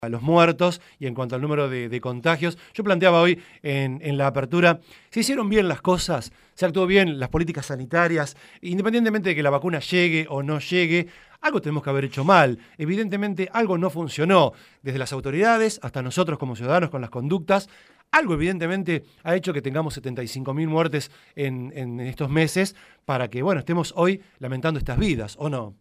a los muertos y en cuanto al número de contagios. Yo planteaba hoy en la apertura, se hicieron bien las cosas, se actuó bien las políticas sanitarias, independientemente de que la vacuna llegue o no llegue, algo tenemos que haber hecho mal. Evidentemente algo no funcionó, desde las autoridades hasta nosotros como ciudadanos con las conductas. Algo evidentemente ha hecho que tengamos 75.000 muertes en estos meses para que, bueno, estemos hoy lamentando estas vidas, ¿o no?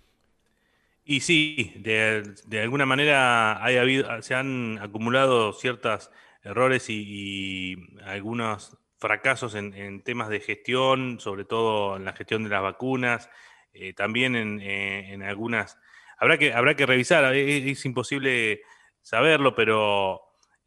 Y sí, de alguna manera se han acumulado ciertos errores y algunos fracasos en temas de gestión, sobre todo en la gestión de las vacunas, también en algunas. Habrá que revisar, es imposible saberlo, pero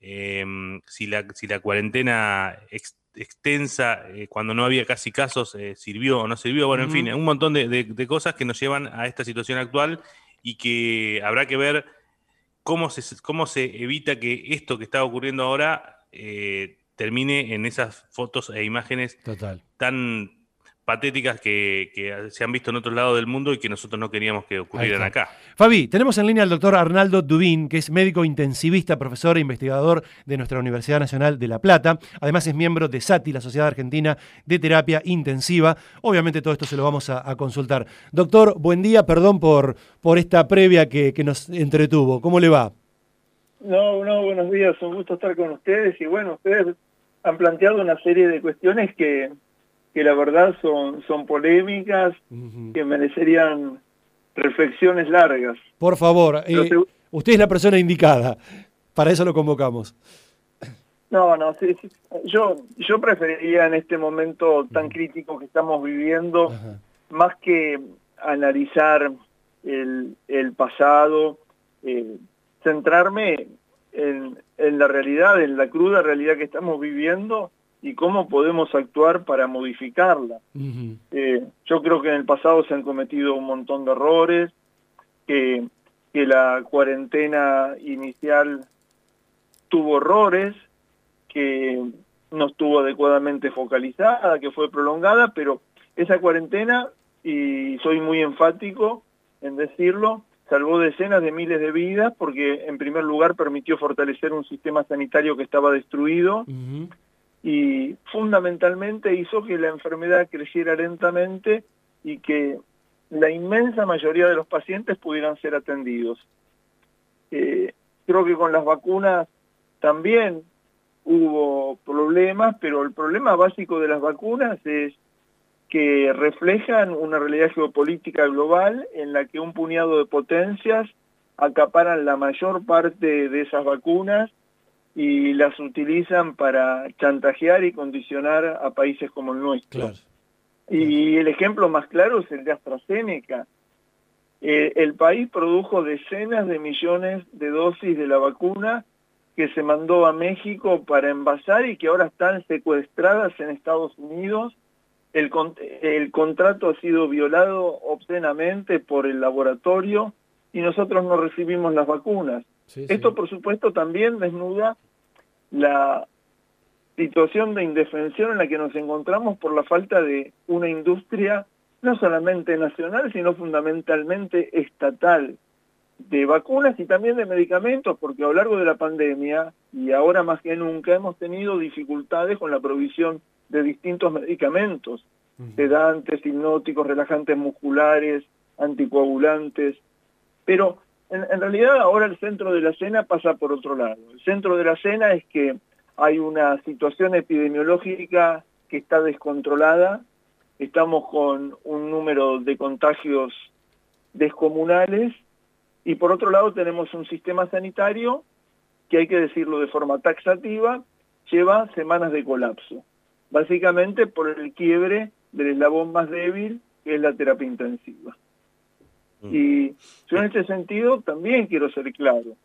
si la cuarentena extensa, cuando no había casi casos, sirvió o no sirvió, bueno, en fin, Ujú. un montón de cosas que nos llevan a esta situación actual y que habrá que ver cómo se evita que esto que está ocurriendo ahora termine en esas fotos e imágenes Total. tan patéticas que se han visto en otros lados del mundo y que nosotros no queríamos que Ahí ocurrieran está. acá. Fabi, tenemos en línea al doctor Arnaldo Dubín, que es médico intensivista, profesor e investigador de nuestra Universidad Nacional de La Plata. Además es miembro de SATI, la Sociedad Argentina de Terapia Intensiva. Obviamente todo esto se lo vamos a consultar. Doctor, buen día, perdón por esta previa que nos entretuvo. ¿Cómo le va? No, buenos días, un gusto estar con ustedes y bueno, ustedes han planteado una serie de cuestiones que la verdad son polémicas, Ujú. que merecerían reflexiones largas. Por favor, Pero usted es la persona indicada. Para eso lo convocamos. no, sí, sí. Yo preferiría en este momento tan crítico que estamos viviendo, Ajá. más que analizar el pasado, eh, centrarme en la realidad, en la cruda realidad que estamos viviendo y cómo podemos actuar para modificarla. Ujú. Yo creo que en el pasado se han cometido un montón de errores, que, que la cuarentena inicial tuvo errores, que no estuvo adecuadamente focalizada, que fue prolongada, pero esa cuarentena, y soy muy enfático en decirlo, salvó decenas de miles de vidas porque en primer lugar permitió fortalecer un sistema sanitario que estaba destruido Ujú. y fundamentalmente hizo que la enfermedad creciera lentamente y que la inmensa mayoría de los pacientes pudieran ser atendidos. Creo que con las vacunas también hubo problemas, pero el problema básico de las vacunas es que reflejan una realidad geopolítica global en la que un puñado de potencias acaparan la mayor parte de esas vacunas y las utilizan para chantajear y condicionar a países como el nuestro. Claro, claro. Y el ejemplo más claro es el de AstraZeneca. El país produjo decenas de millones de dosis de la vacuna que se mandó a México para envasar y que ahora están secuestradas en Estados Unidos. El contrato ha sido violado obscenamente por el laboratorio y nosotros no recibimos las vacunas. Sí, Esto, sí. por supuesto, también desnuda la situación de indefensión en la que nos encontramos por la falta de una industria no solamente nacional, sino fundamentalmente estatal, de vacunas y también de medicamentos, porque a lo largo de la pandemia, y ahora más que nunca, hemos tenido dificultades con la provisión de distintos medicamentos, Ujú. sedantes, hipnóticos, relajantes musculares, anticoagulantes, pero en realidad ahora el centro de la escena pasa por otro lado. El centro de la escena es que hay una situación epidemiológica que está descontrolada, estamos con un número de contagios descomunales y por otro lado tenemos un sistema sanitario que, hay que decirlo de forma taxativa, lleva semanas de colapso, básicamente por el quiebre del eslabón más débil, que es la terapia intensiva. Mm. Y yo en Eh, este sentido también quiero ser claro.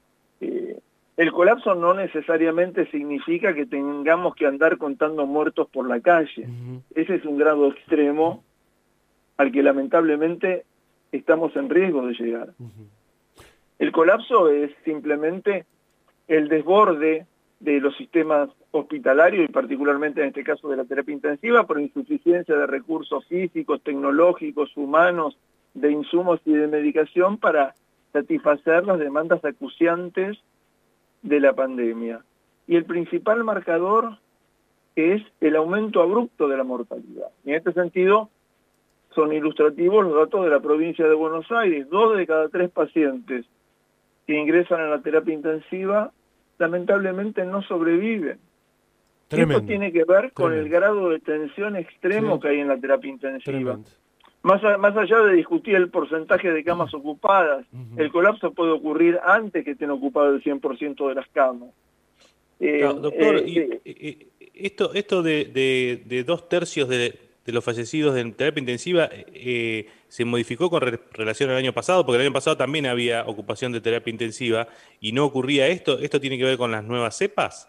El colapso no necesariamente significa que tengamos que andar contando muertos por la calle. Ujú. Ese es un grado extremo al que lamentablemente estamos en riesgo de llegar. Ujú. El colapso es simplemente el desborde de los sistemas hospitalarios y particularmente en este caso de la terapia intensiva por insuficiencia de recursos físicos, tecnológicos, humanos, de insumos y de medicación para satisfacer las demandas acuciantes de la pandemia. Y el principal marcador es el aumento abrupto de la mortalidad. Y en este sentido son ilustrativos los datos de la provincia de Buenos Aires. 2 de cada 3 pacientes que ingresan a la terapia intensiva lamentablemente no sobreviven. Tremendo. Esto tiene que ver con el Tremendo. grado de tensión extremo Sí. que hay en la terapia intensiva. Tremendo. Más allá de discutir el porcentaje de camas ocupadas, el colapso puede ocurrir antes que estén ocupadas el 100% de las camas. Claro, doctor, esto de 2/3 de los fallecidos en terapia intensiva se modificó con relación al año pasado, porque el año pasado también había ocupación de terapia intensiva y no ocurría esto. ¿Esto tiene que ver con las nuevas cepas?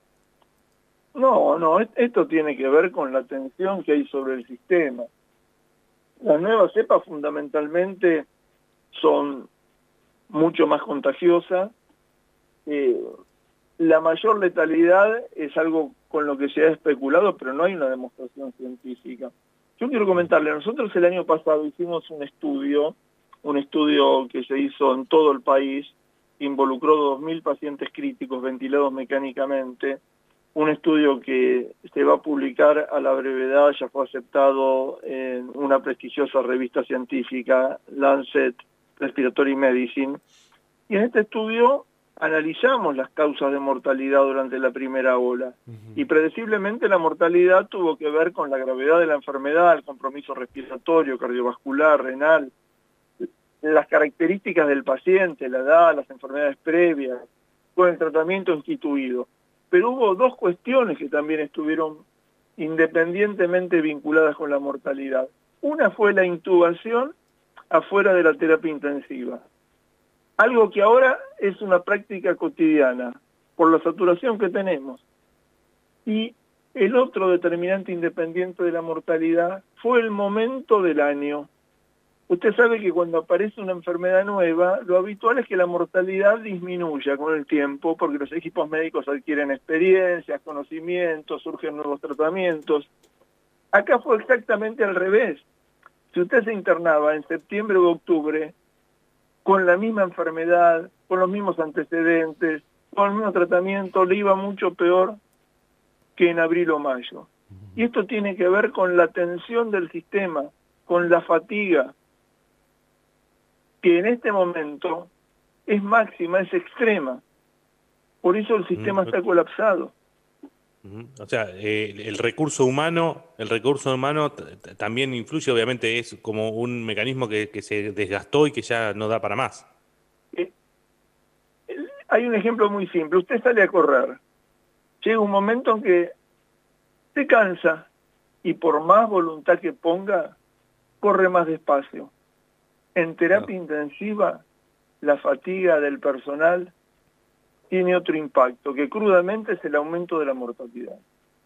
No, esto tiene que ver con la tensión que hay sobre el sistema. Las nuevas cepas fundamentalmente son mucho más contagiosas. La mayor letalidad es algo con lo que se ha especulado, pero no hay una demostración científica. Yo quiero comentarle, nosotros el año pasado hicimos un estudio que se hizo en todo el país, involucró 2.000 pacientes críticos ventilados mecánicamente, un estudio que se va a publicar a la brevedad, ya fue aceptado en una prestigiosa revista científica, Lancet Respiratory Medicine, y en este estudio analizamos las causas de mortalidad durante la primera ola, y predeciblemente la mortalidad tuvo que ver con la gravedad de la enfermedad, el compromiso respiratorio, cardiovascular, renal, las características del paciente, la edad, las enfermedades previas, con el tratamiento instituido. Pero hubo 2 cuestiones que también estuvieron independientemente vinculadas con la mortalidad. Una fue la intubación afuera de la terapia intensiva. Algo que ahora es una práctica cotidiana, por la saturación que tenemos. Y el otro determinante independiente de la mortalidad fue el momento del año. Usted sabe que cuando aparece una enfermedad nueva, lo habitual es que la mortalidad disminuya con el tiempo, porque los equipos médicos adquieren experiencias, conocimientos, surgen nuevos tratamientos. Acá fue exactamente al revés. Si usted se internaba en septiembre o octubre, con la misma enfermedad, con los mismos antecedentes, con el mismo tratamiento, le iba mucho peor que en abril o mayo. Y esto tiene que ver con la tensión del sistema, con la fatiga, que en este momento es máxima, es extrema. Por eso el sistema está colapsado. O sea, el recurso humano también influye, obviamente es como un mecanismo que se desgastó y que ya no da para más. Hay un ejemplo muy simple. Usted sale a correr. Llega un momento en que se cansa y por más voluntad que ponga, corre más despacio. En terapia intensiva, la fatiga del personal tiene otro impacto, que crudamente es el aumento de la mortalidad.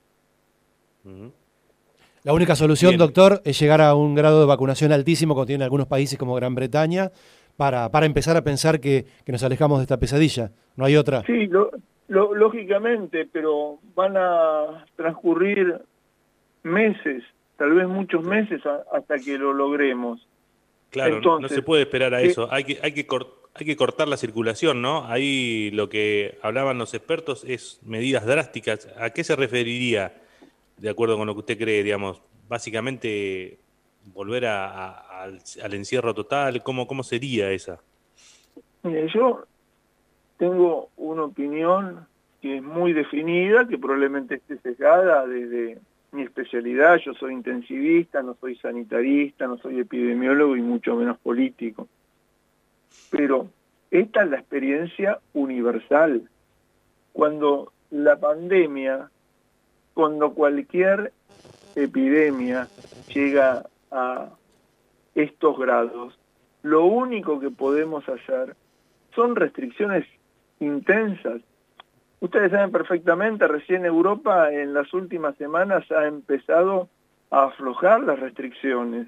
La única solución, Bien. doctor, es llegar a un grado de vacunación altísimo, como tienen algunos países como Gran Bretaña, para empezar a pensar que nos alejamos de esta pesadilla. No hay otra. Sí, lógicamente, pero van a transcurrir meses, tal vez muchos meses hasta que lo logremos. Claro, Entonces, no se puede esperar a eso. Hay que cortar la circulación, ¿no? Ahí lo que hablaban los expertos es medidas drásticas. ¿A qué se referiría, de acuerdo con lo que usted cree, digamos? Básicamente, volver al encierro total. ¿Cómo sería esa? mire, yo tengo una opinión que es muy definida, que probablemente esté sesgada desde mi especialidad. Yo soy intensivista, no soy sanitarista, no soy epidemiólogo y mucho menos político. Pero esta es la experiencia universal. Cuando la pandemia, cuando cualquier epidemia llega a estos grados, lo único que podemos hacer son restricciones intensas. Ustedes saben perfectamente, recién Europa en las últimas semanas ha empezado a aflojar las restricciones.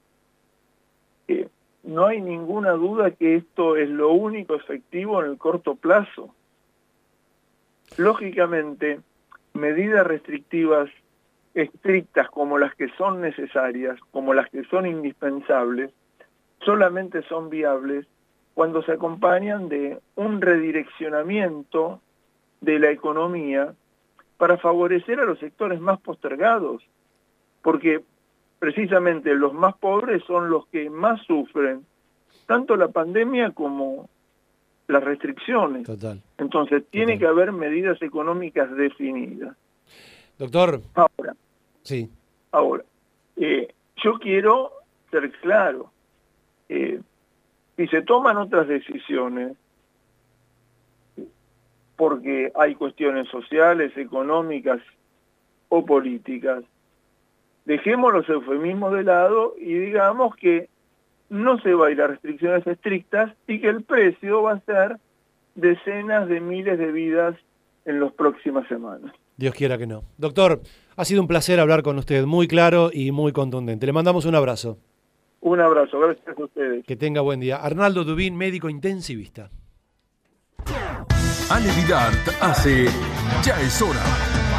No hay ninguna duda que esto es lo único efectivo en el corto plazo. Lógicamente, medidas restrictivas estrictas como las que son necesarias, como las que son indispensables, solamente son viables cuando se acompañan de un redireccionamiento de la economía para favorecer a los sectores más postergados, porque precisamente los más pobres son los que más sufren, tanto la pandemia como las restricciones. Total. Entonces, tiene que haber medidas económicas definidas. Doctor. Ahora, yo quiero ser claro. Si se toman otras decisiones, porque hay cuestiones sociales, económicas o políticas, dejemos los eufemismos de lado y digamos que no se va a ir a restricciones estrictas y que el precio va a ser decenas de miles de vidas en las próximas semanas. Dios quiera que no. Doctor, ha sido un placer hablar con usted, muy claro y muy contundente. Le mandamos un abrazo. Un abrazo, gracias a ustedes. Que tenga buen día. Arnaldo Dubín, médico intensivista. Ale Vidart hace Ya es hora.